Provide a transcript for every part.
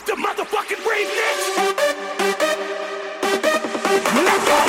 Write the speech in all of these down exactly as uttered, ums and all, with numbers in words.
the motherfucking remix. Let's go.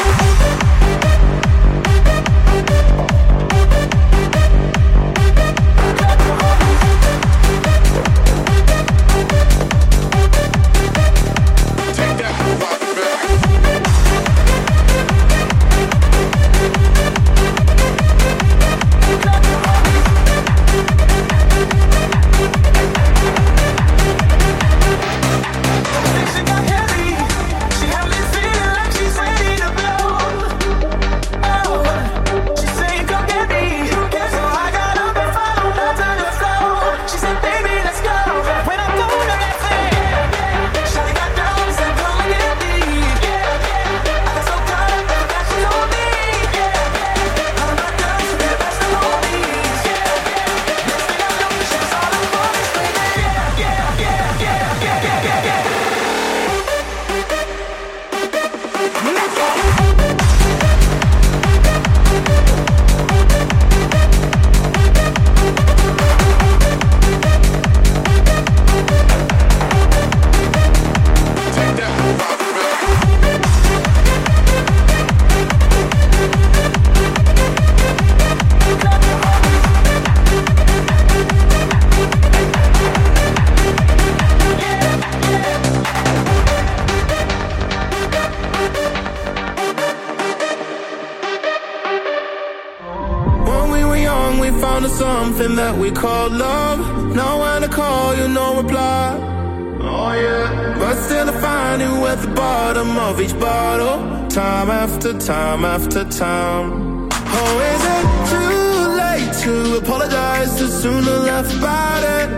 Something that we call love. Know when to call you, no reply. Oh yeah. But still I find you at the bottom of each bottle, time after time after time. Oh, is it too late to apologize? Too soon to laugh about it.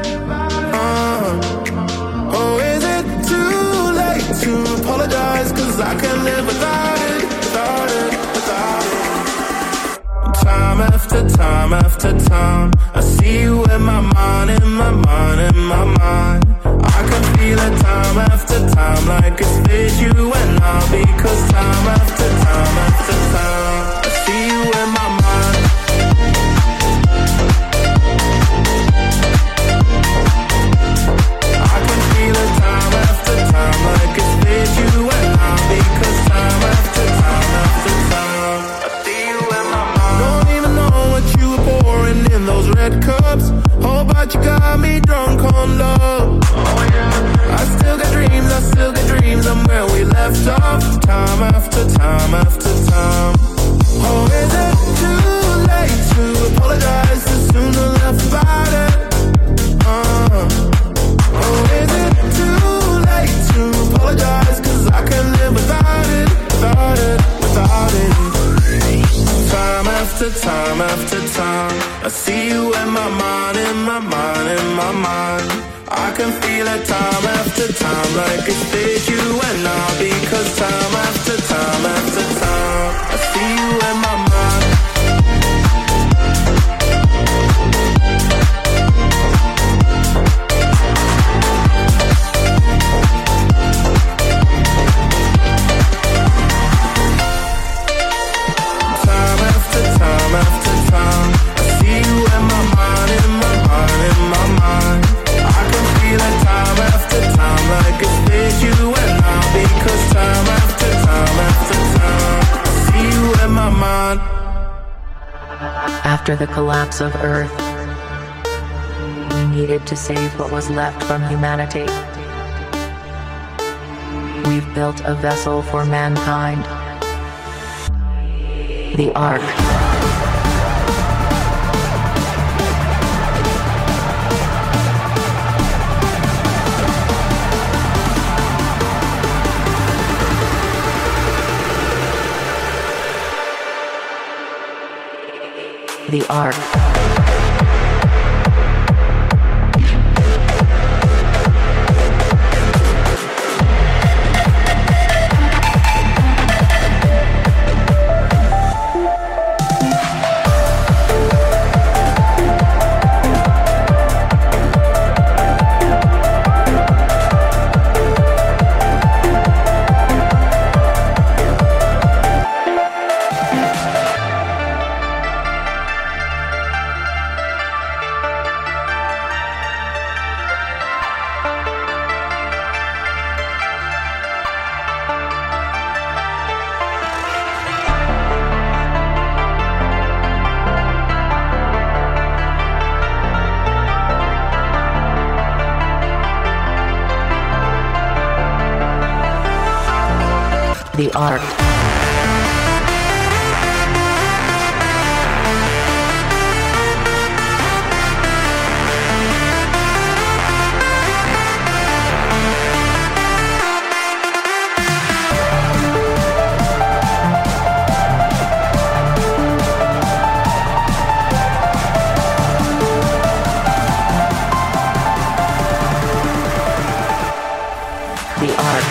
uh. Oh, is it too late to apologize? Cause I can't live without it, without it, without it. Time after time after time, I see you in my mind, in my mind, in my mind. I can feel it time after time, like it's with you and I. Because time after time after time, I see you in my mind. I can feel it time after time, like it's with you and I. Because time after time after time, I see you in my mind. Don't even know what you were pouring in those red cups. Oh, but you got me drunk on love. Oh yeah. I still got dreams, I still got dreams. I'm where we left off, time after time after time. Oh, is it too late to apologize? Too soon to laugh about it. uh. Oh, is it too late to apologize? Cause I can't live without it, without it, without it. Time after time after time, I see you in my mind, in my mind, in my mind. I can feel it time after time, like it's with you and I. Because time after time after time, I see you in my mind. After the collapse of Earth, we needed to save what was left from humanity. We've built a vessel for mankind, the Ark. The Ark. The art. The art.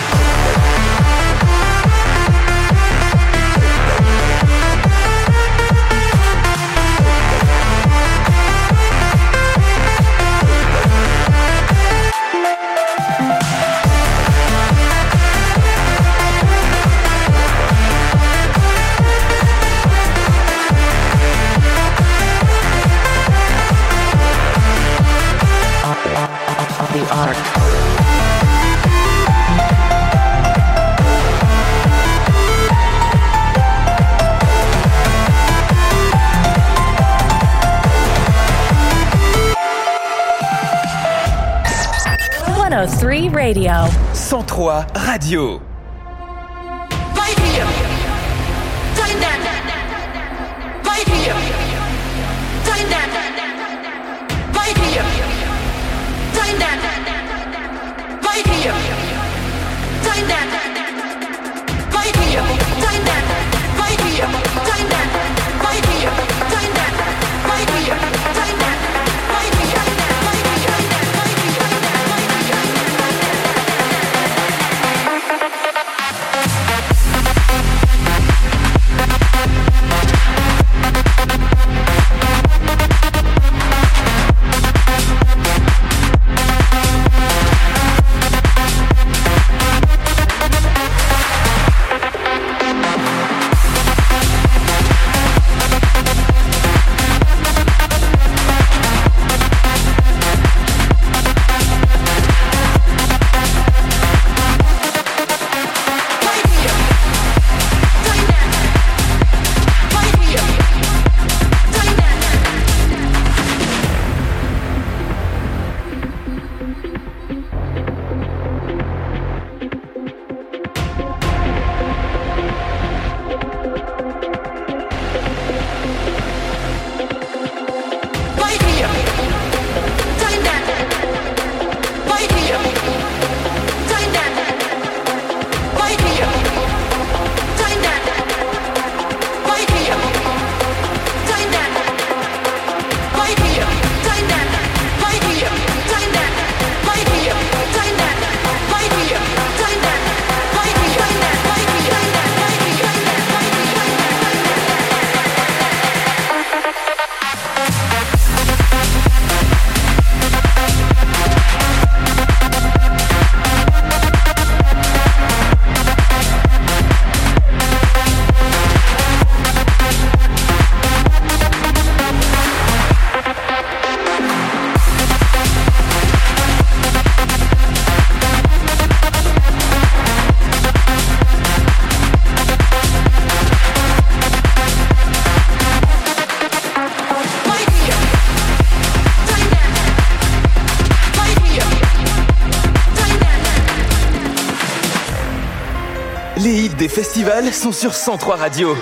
The art. one oh three Radio. cent trois Radio. Right here. Time that. Right here. Time that. Right here. Time that. Right here. Time that. Right here. Time that. Right here. Time that. Right here. Time that. Right here. Time that. Right here. Les hits des festivals sont sur cent trois Radio.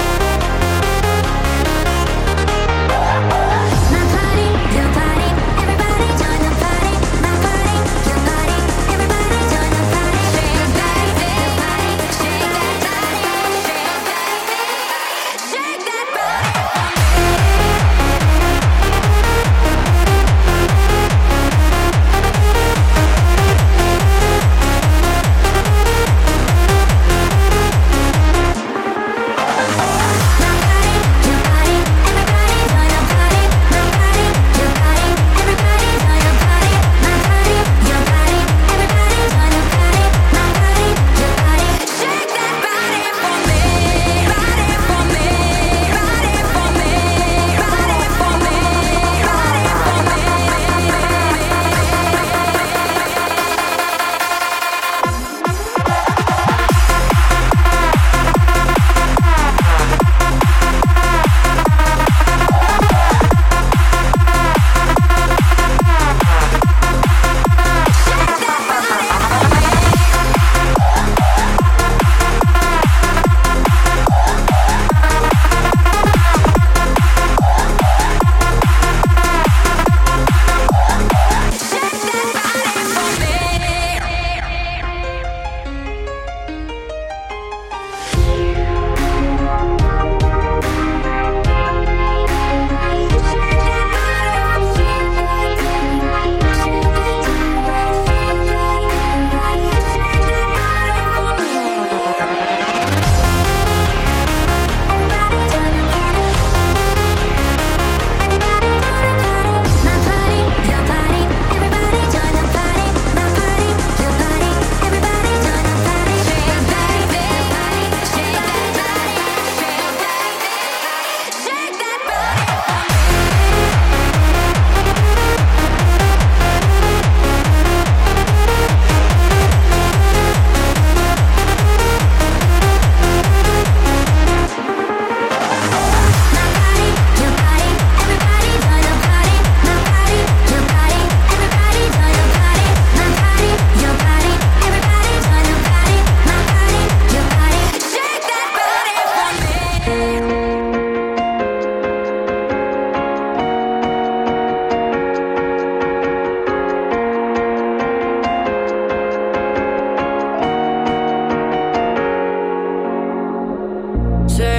My party, your party, everybody.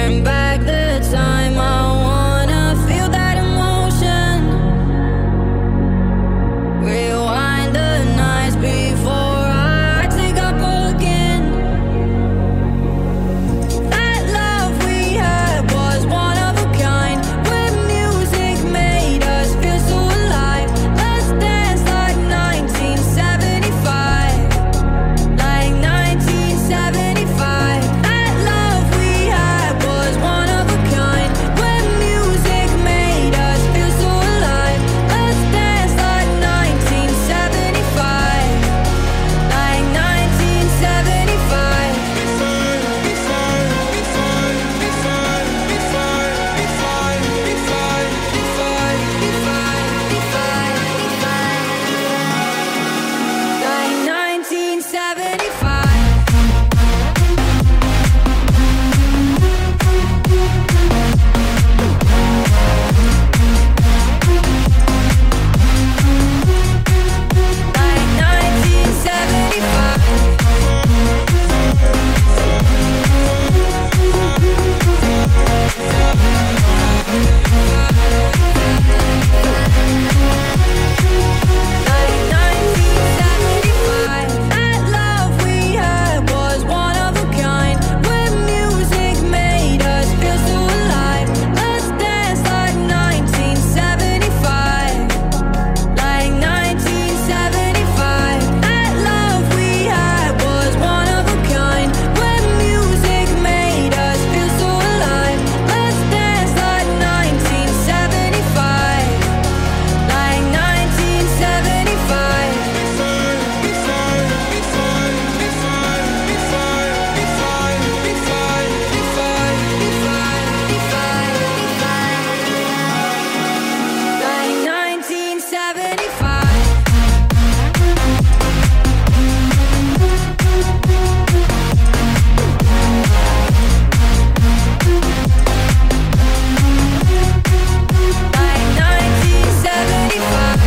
Turn back the time, I wanna feel that emotion. Rewind the nights before I take up again. That love we had was one of a kind. When music made us feel so alive. Let's dance like nineteen seventy-five. Like nineteen seventy-five. That love we had was one of a kind. When music made us feel so alive. Let's dance like nineteen seventy-five. Like nineteen seventy-five. Like nineteen seventy-five. Like nineteen seventy-five. Like nineteen seventy-five. That love we had was one of a kind. When music made us feel so alive. Let's dance like nineteen seventy-five. Like nineteen seventy-five. That love we had was one of a kind. When music made us feel so alive. Let's dance like nineteen seventy-five. Like nineteen seventy-five. Like nineteen seventy-five. Like nineteen seventy-five.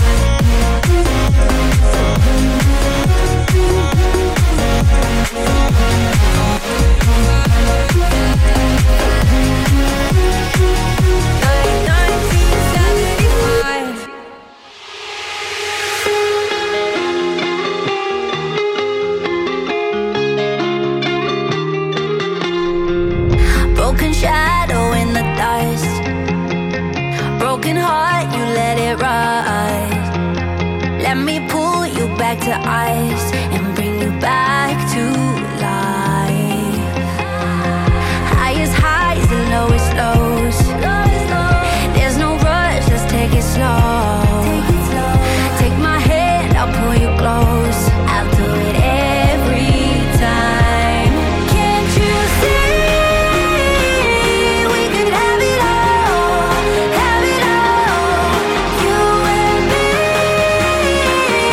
Like nineteen seventy-five. Broken shadow in the dust. Broken heart, you let it rise. Let me pull you back to ice and bring you back to life. Highest highs and lowest lows. There's no rush, just take it slow. Take my hand, I'll pull you close. I'll do it every time. Can't you see we could have it all, have it all? You and me.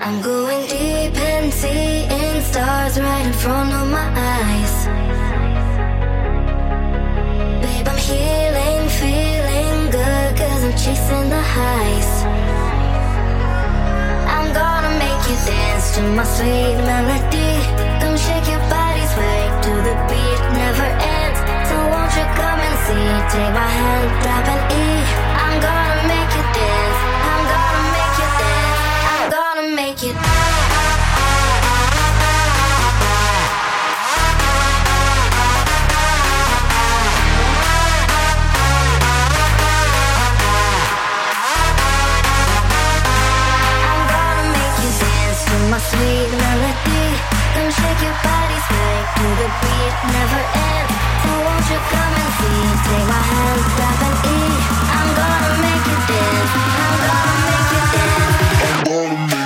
I'm going deep and seeing stars right in front of my eyes. Babe, I'm healing, feeling good, cause I'm chasing the highs. I'm gonna make you dance to my sweet melody. Come shake your body, sway to the beat, never ends. So won't you come and see, take my hand, grab an E. I'm gonna make you dance, I'm gonna make you dance, I'm gonna make you dance. My sweet melody, come shake your body, sway to the beat, never ends. So won't you come and see, take my hand, grab an E. I'm gonna make you dance, I'm gonna make you dance, I'm gonna make you.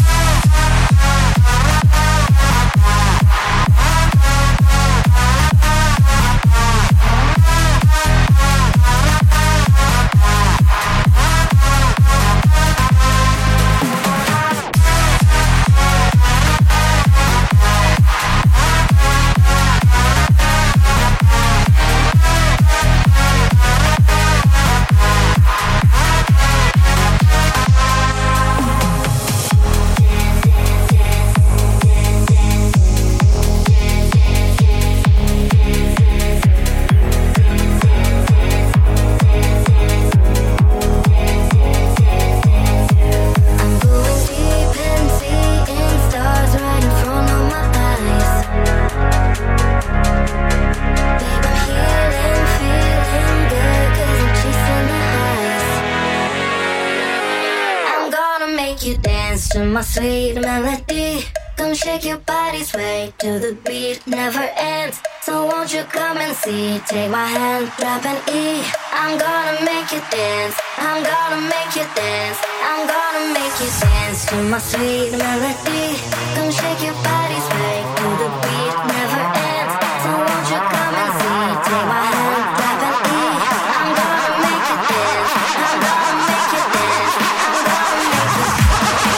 My sweet melody, come shake your body, sway to the beat, never ends. So won't you come and see, take my hand, grab an E. I'm gonna make you dance, I'm gonna make you dance, I'm gonna make you dance to my sweet melody. Come shake your body, sway to the beat, never ends. So won't you come and see, take my hand, grab an E. I'm gonna make you dance, I'm gonna make you dance, I'm gonna make you dance.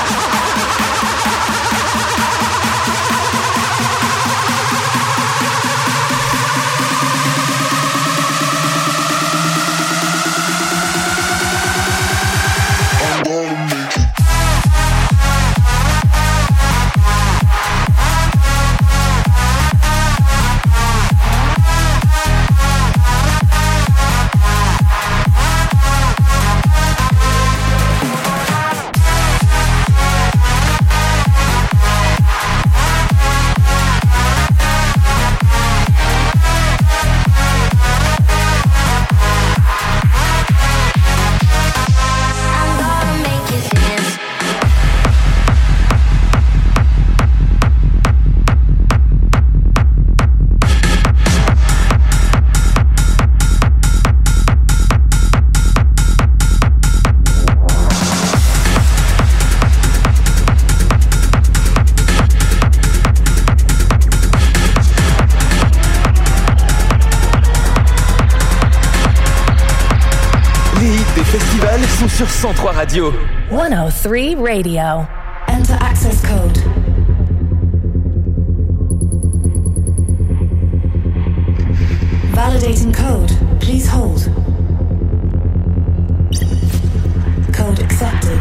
Sont sur cent trois Radio. one oh three Radio. Enter access code. Validating code. Please hold. Code accepted.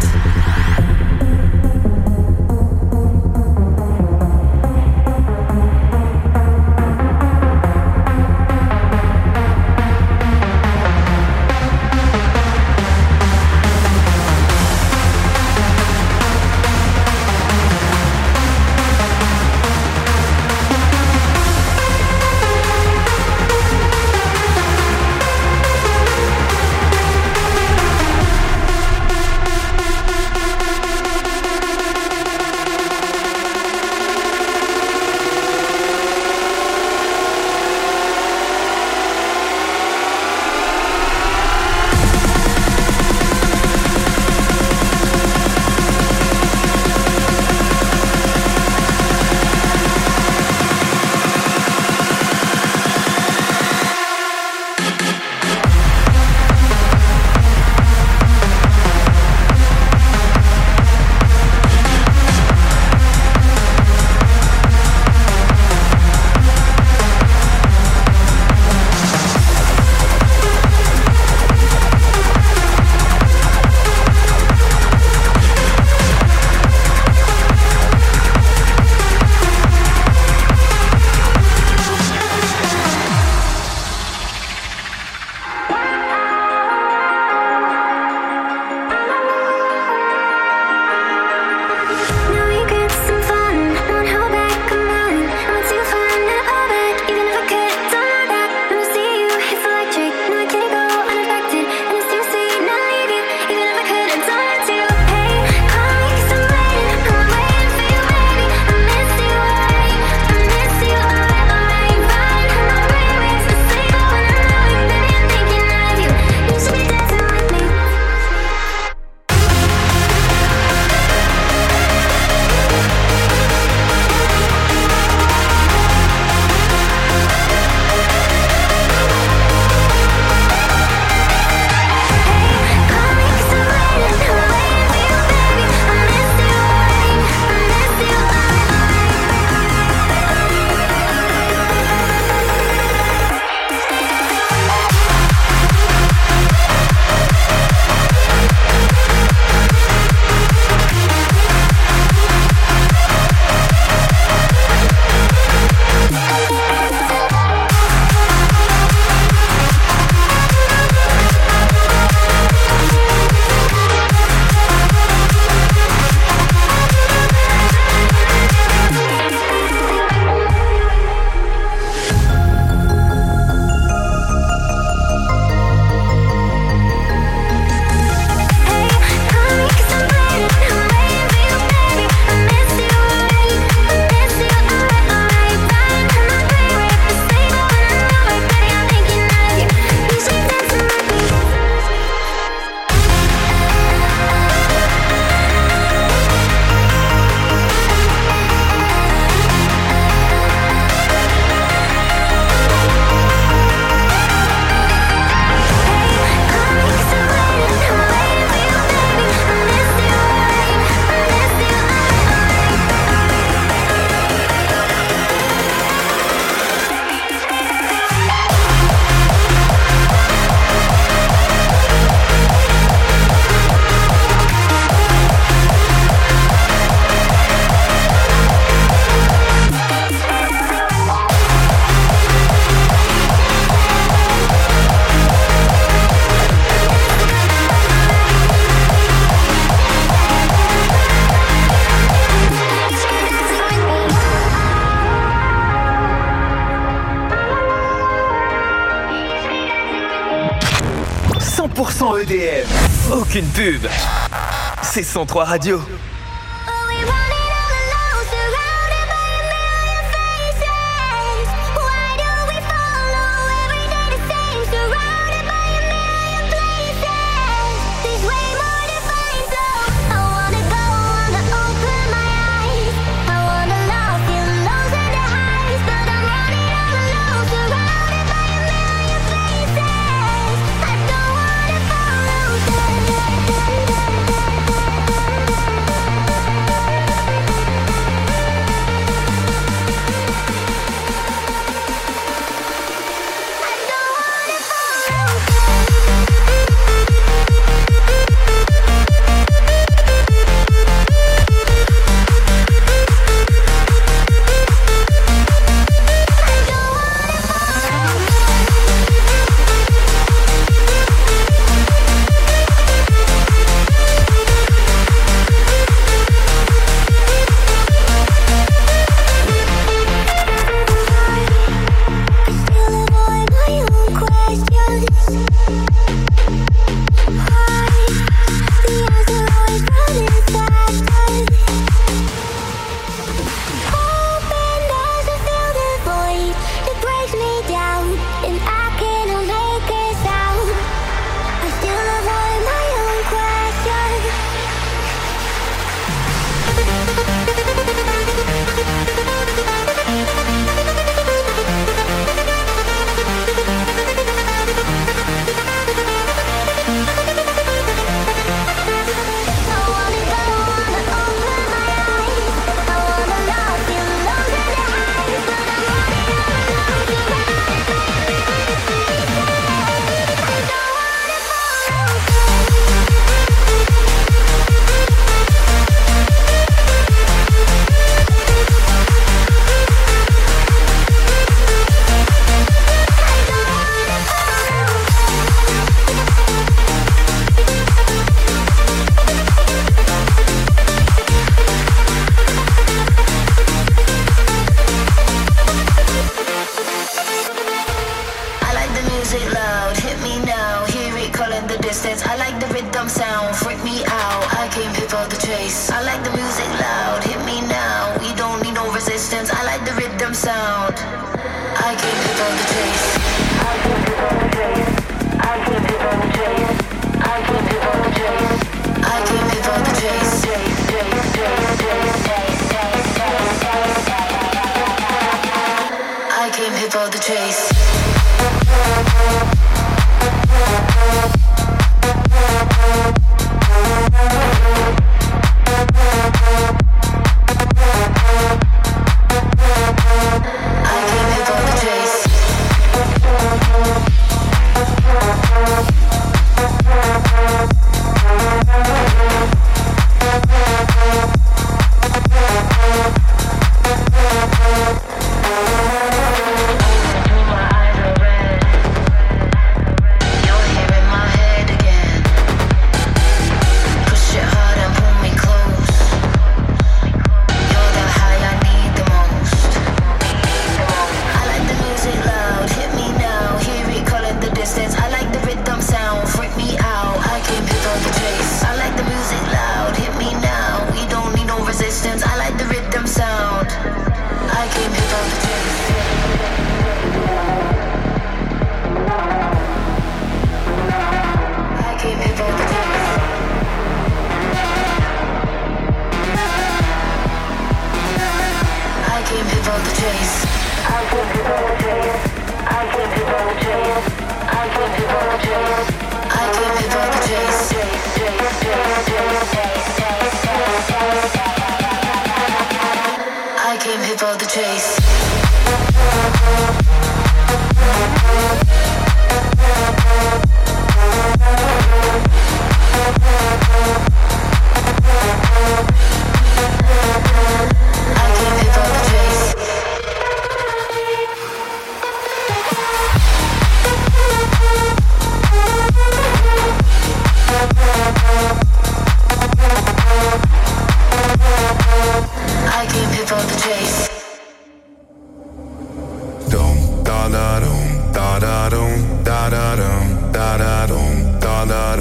cent E D M. Aucune pub. C'est cent trois Radio. da da dum da da dum da da dum da da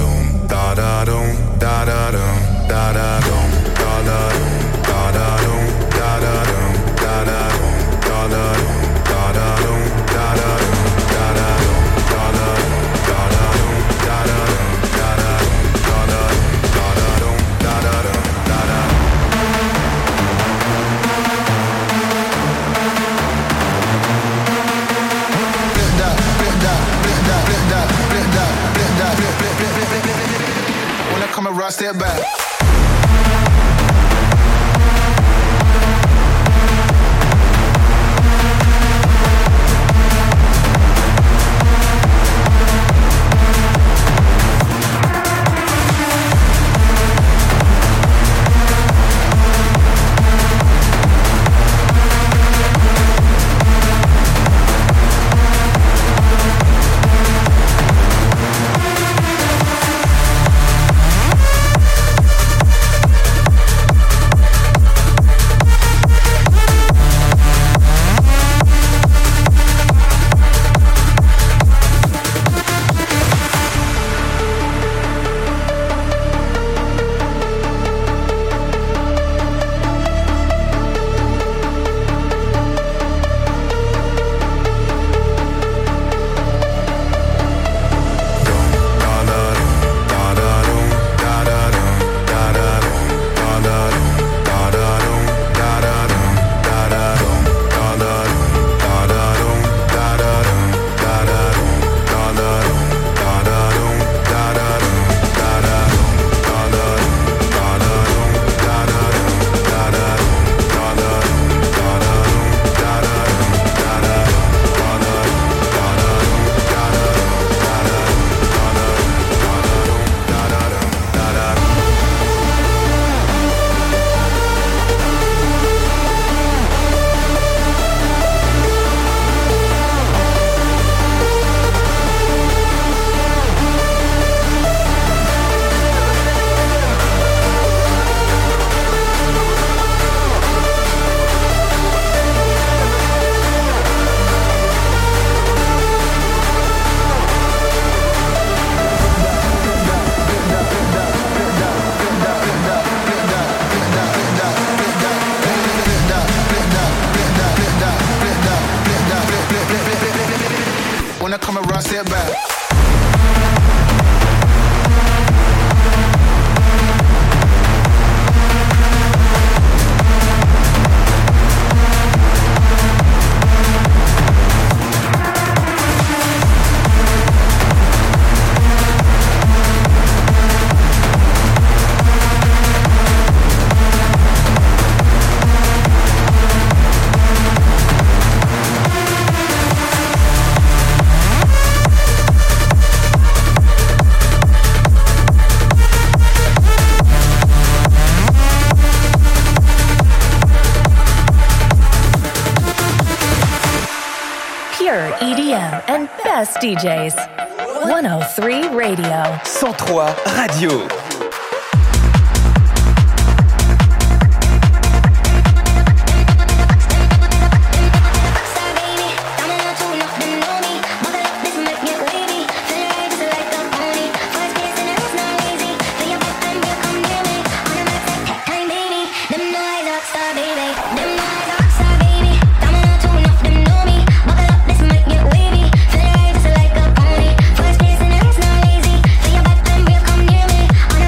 E D M and best D Js. one oh three Radio. cent trois Radio. First place and it's not easy. Feel your back and real, come near me. On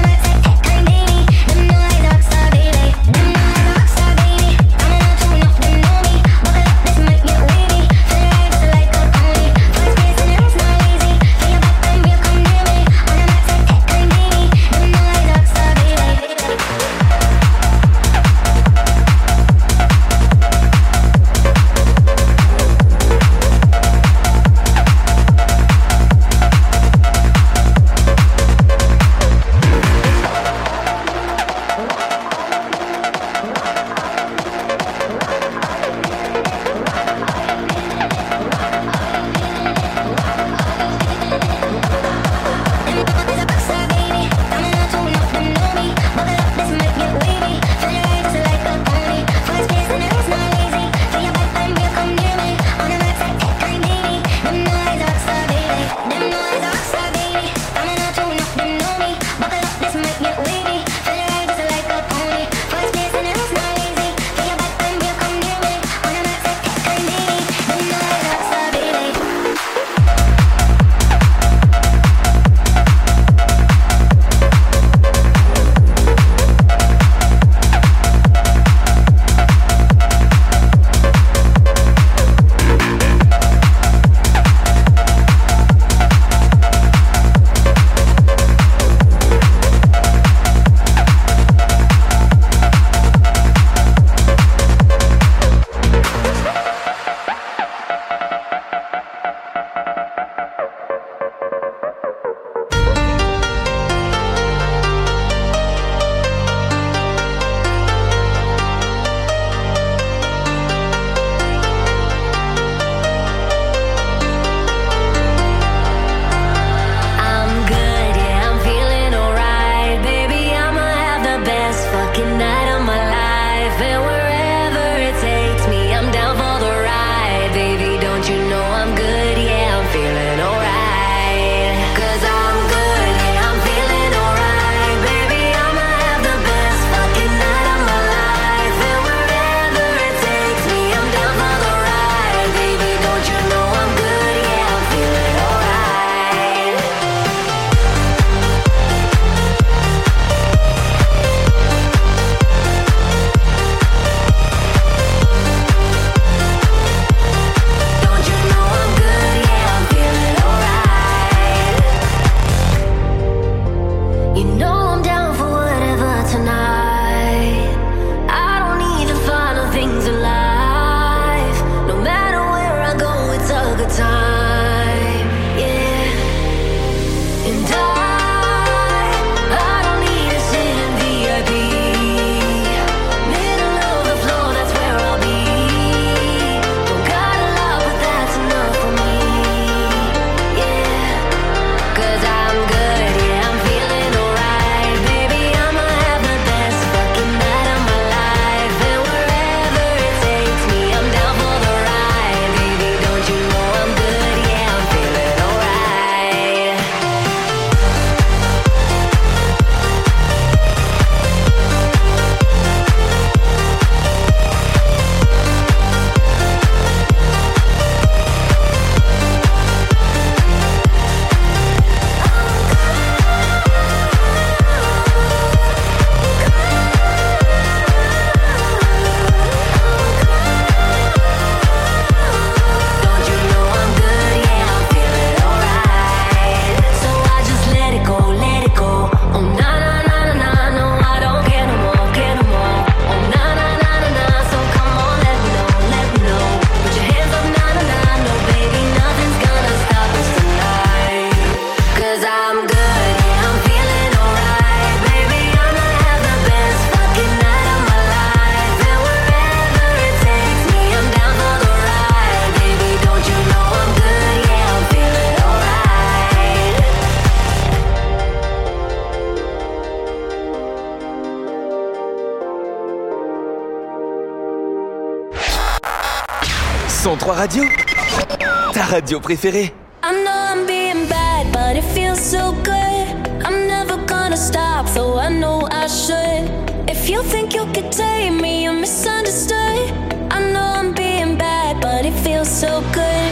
cent trois Radio, ta radio préférée. I know I'm being bad, but it feels so good. I'm never gonna stop, so I know I should. If you think you could take me, you're misunderstood. I know I'm being bad, but it feels so good.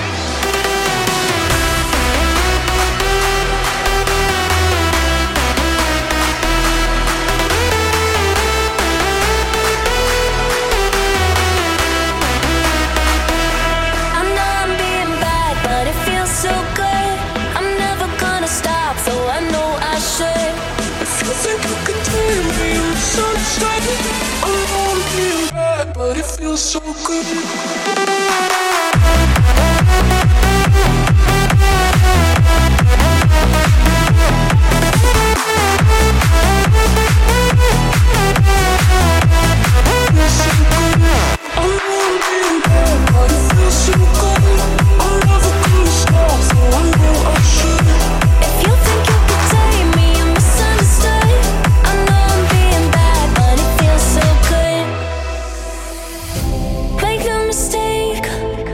So good, I'm never gonna stop, so I know I should. If you think you could take me, you're misunderstood. I know I'm being bad, but it feels so good. Make no mistake,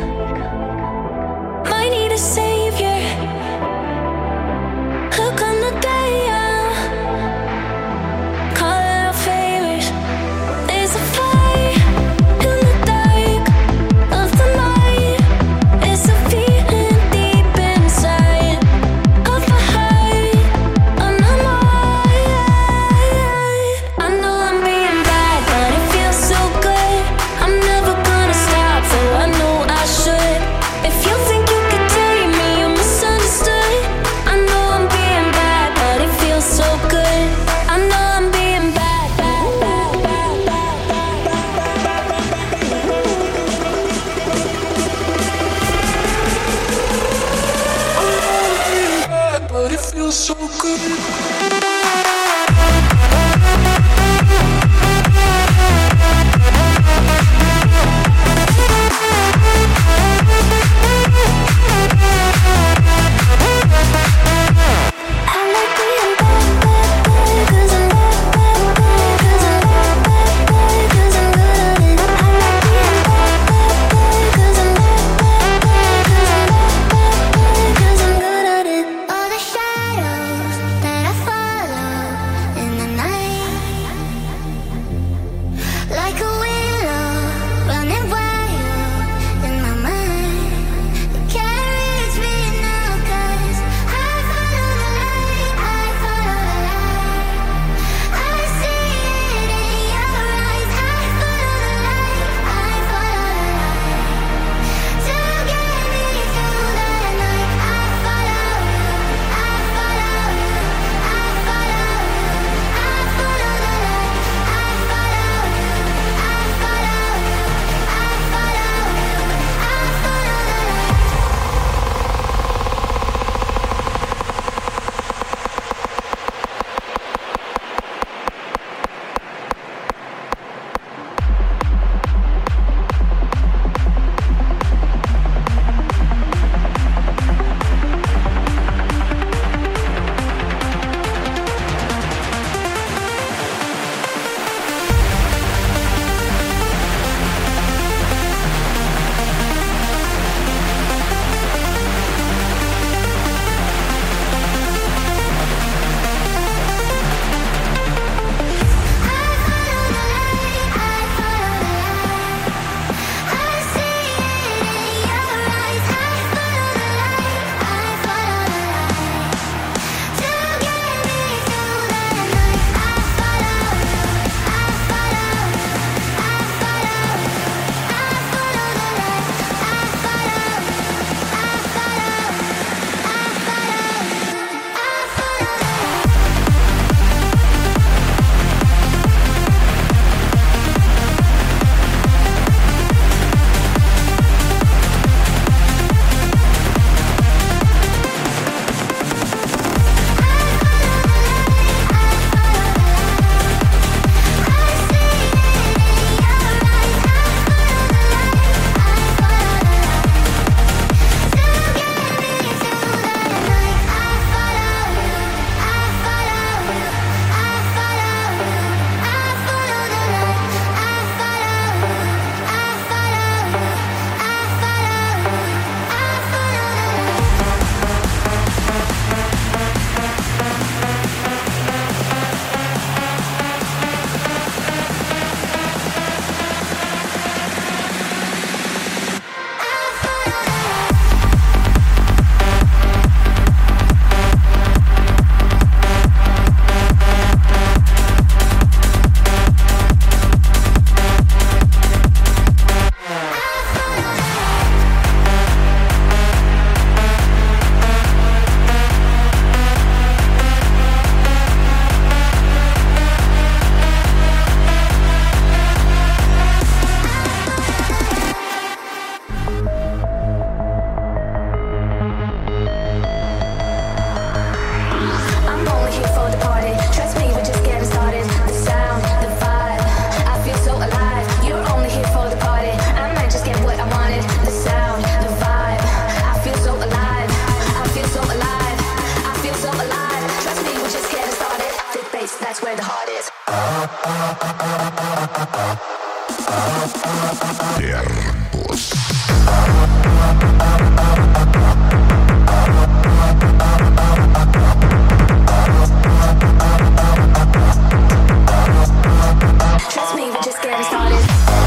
Trust me, we're just getting started.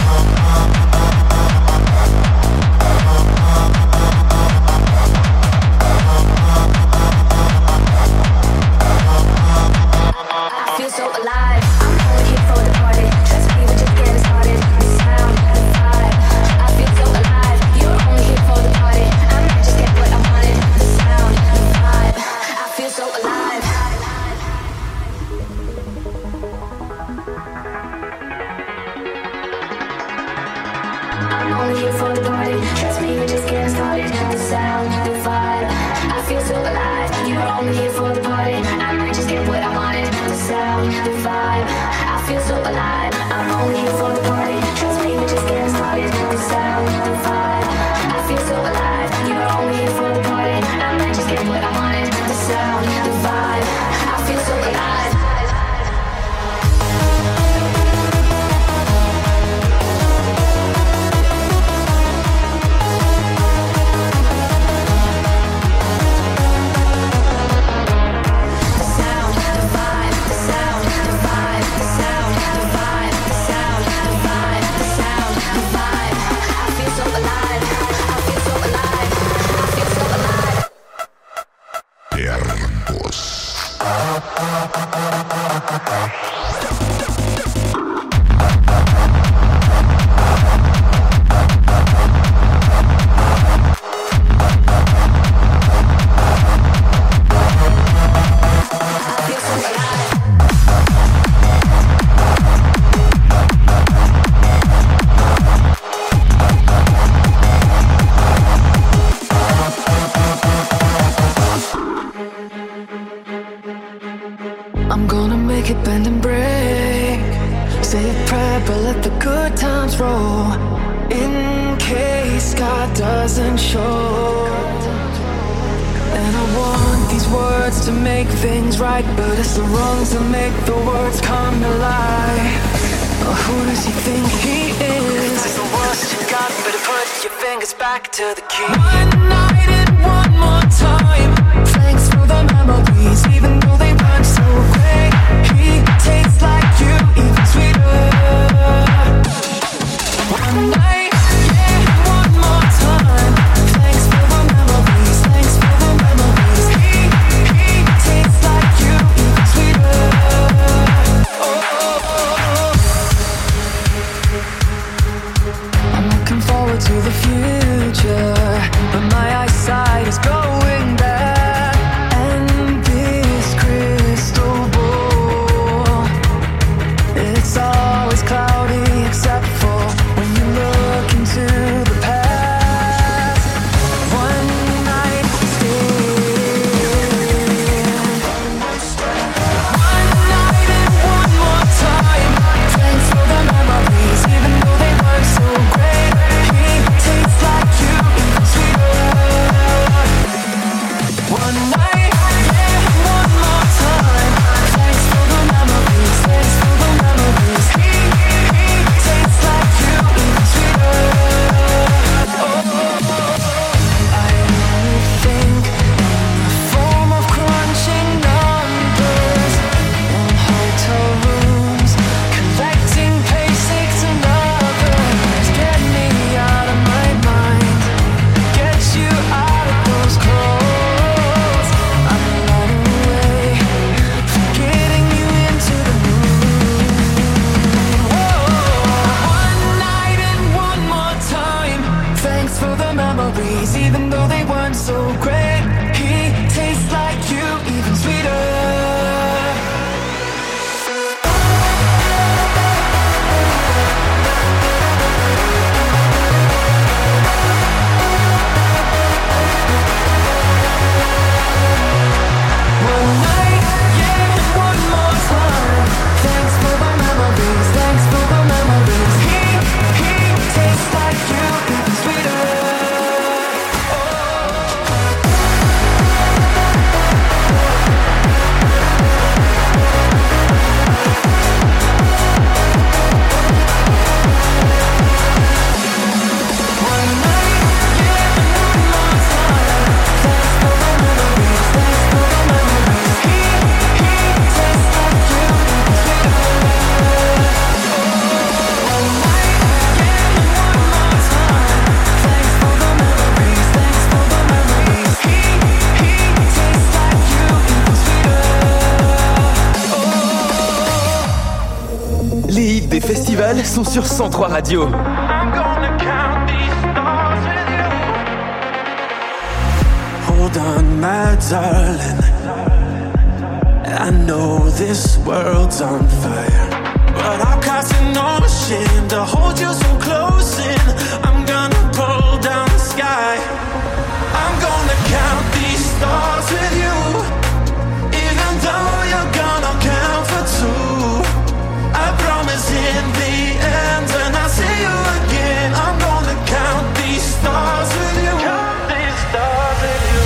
I feel so alive. I'm only here for the party. Trust me, we're just getting started. The sound, the vibe. I feel so alive. You're only here for the party. I might just get what I wanted. The sound, the vibe. I feel so alive. I'm only here for the party. Trust me, we're just getting started. The sound, the vibe. I feel so alive. You're only here for the party. I might just get what I wanted. The sound, the vibe. I feel so alive. I'm only here for the party. Trust me, we're just getting started. The sound, the vibe. I feel so alive. You're only here for the party. I might just get what I wanted. The sound, the vibe. I feel so alive. I'm gonna make it bend and break. Say a prayer, but let the good times roll. In case God doesn't show. And I want these words to make things right, but it's the wrongs that make the words come to life. Oh, who does he think he is? That's the worst you got, better put your fingers back to the key. One night and one more time. Thanks for the memories, even though they weren't so great. He tastes like you, even sweeter. One night, yeah, one more time. Thanks for the memories, thanks for the memories. He, he tastes like you, even sweeter. Oh, oh, oh. I'm looking forward to the future, but my eyesight is going back. And this crystal ball, it's always cloudy except for when you look into the past. One night stand. One night and one more time. Thanks for the memories, even though they weren't so great. He tastes like sont sur cent trois Radio. I'm gonna count these stars with you. Hold on, my darling. I know this world's on fire, but I'll cast an ocean to hold you so close in. I'm gonna pull down the sky. I'm gonna count these stars with you. Even though you're gonna count for two, I promise in the end when I see you again, I'm gonna count these stars with you. Count these stars with you.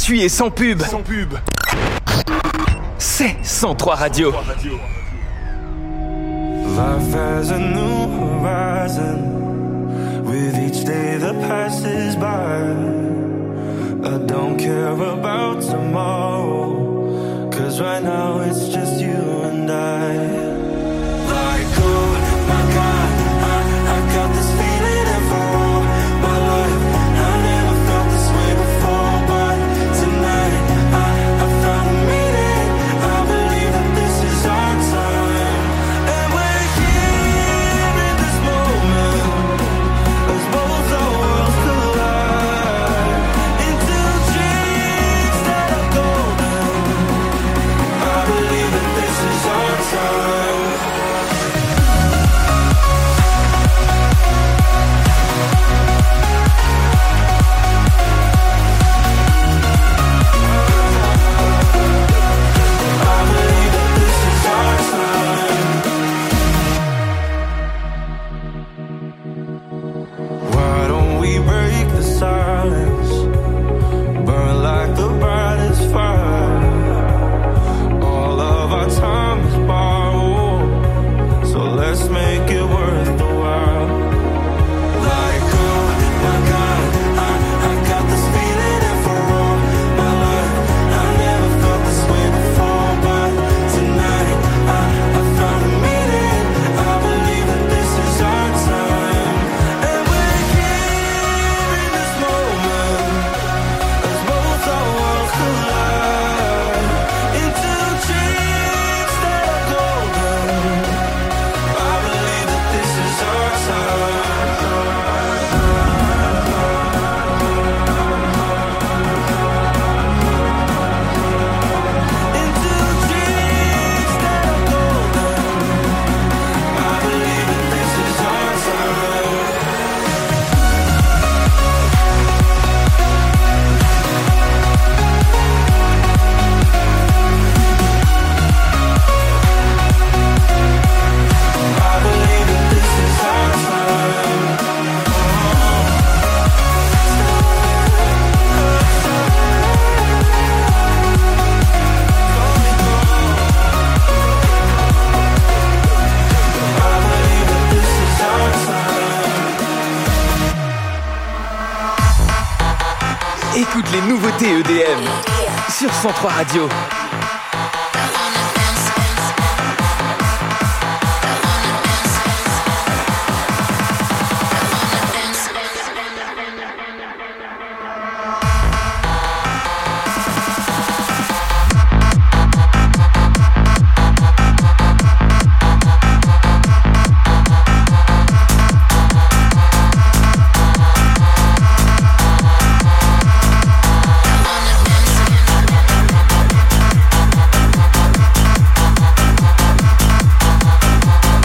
gratuit et sans pub. Sans pub. C'est cent trois Radio. Life has a new horizon with each day that passes by. I don't care about tomorrow, 'cause right now it's just you and I. Like, oh my God, I, I got this feeling and for all my life I never felt this way before, but tonight I, I found a meaning. I believe that this is our time, and we're here in this moment as both our worlds collide into dreams that are golden. I believe that this is our time. Why don't we break the silence, burn like the brightest fire? All of our time is borrowed, so let's make it worth the while. Like, oh my God, I, I got this feeling and for all my life I never felt this way before, but tonight I, I found a meaning. I believe that this is our time, and we're here in this moment as both our worlds collide into dreams that are golden. I believe that this is our time. Into dreams that are golden. I believe that this is our time. I believe that this is our time. I believe that this is our time. Écoute les nouveautés E D M sur cent trois Radio.